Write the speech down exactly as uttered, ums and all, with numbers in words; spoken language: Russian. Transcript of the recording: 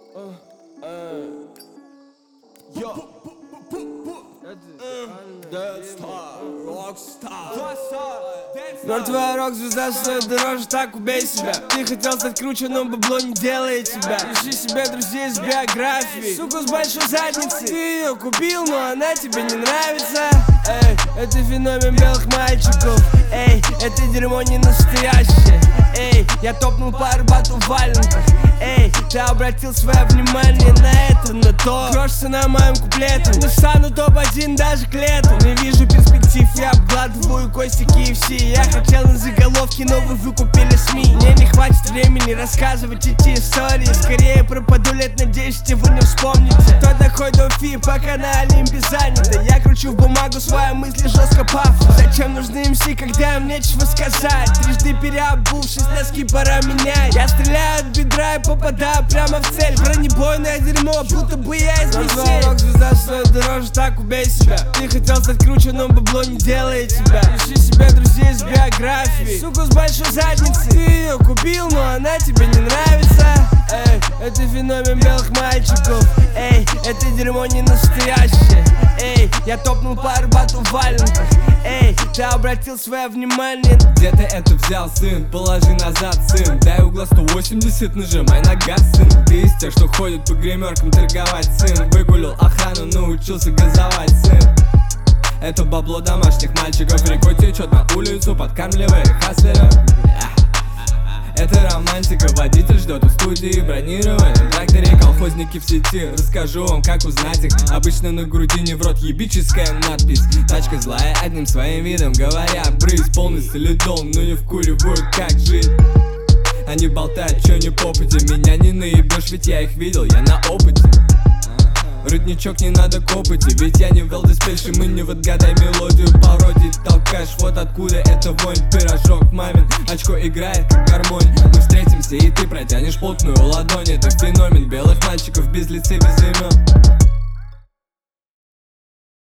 Мертвая рок-звезда стоит дороже, так убей себя. Ты хотел стать круче, но бабло не делает тебя. Ищи себе друзей с биографией, суку с большой задницей. Ты ее купил, но она тебе не нравится. Эй, это феномен белых мальчиков. Эй, это дерьмо не настоящее. Эй, я топнул пару батл в валенках. Эй, ты обратил свое внимание на это, на то. Крошься на моем куплете, не стану топ один даже к лету. Не вижу перспектив, я обгладываю кости кей эф си. Я хотел на заголовке, но вы выкупили СМИ. Мне не хватит времени рассказывать эти истории. Скорее пропаду лет на десять, и вы не вспомните, кто такой Дофи, пока на Олимпе занято. Я кручу в бумагу свои мысли, жестко пафос. Зачем нужны эм си, когда им нечего сказать? Трижды переобувшись, носки пора менять. Я стреляю от бедра и попадаю прямо в цель. Бронебойное дерьмо, будто бы я из Марселя. Рок-звезда стоит дороже, так убей себя. Ты хотел стать круче, но бабло не делает тебя. Ищи себе друзей с биографией, суку с большой задницей. Ты ее купил, но она тебе не нравится. Эй, это феномен белых мальчиков. Эй, это дерьмо не настоящее. Эй, я топнул пару батл в валенках. Эй, ты обратил свое внимание. Где ты это взял, сын? Положи назад, сын. Дай угла сто восемьдесят, нажимай на газ, сын. Ты из тех, что ходят по гримеркам торговать, сын. Выгулил охрану, научился газовать, сын. Это бабло домашних мальчиков рекой течет на улицу, подкармливая хаслеров. Это романтика, водитель ждет у студии бронирование. На тракторе колхозники в сети, расскажу вам, как узнать их. Обычно на грудине в рот ебическая надпись. Тачка злая одним своим видом, говоря брысь. Полный солидон, но не вкуривают, как жить. Они болтают, чё не попади. Меня не наебешь, ведь я их видел, я на опыте. Родничок не надо копоти, ведь я не в Элдеспельше, мы не в отгадай мелодию пародий. Толкаешь, вот откуда это вонь. Пирожок мамин, очко играет как гармонь. Мы встретимся и ты протянешь плотную ладонь. Это феномен белых мальчиков без лица, без имен.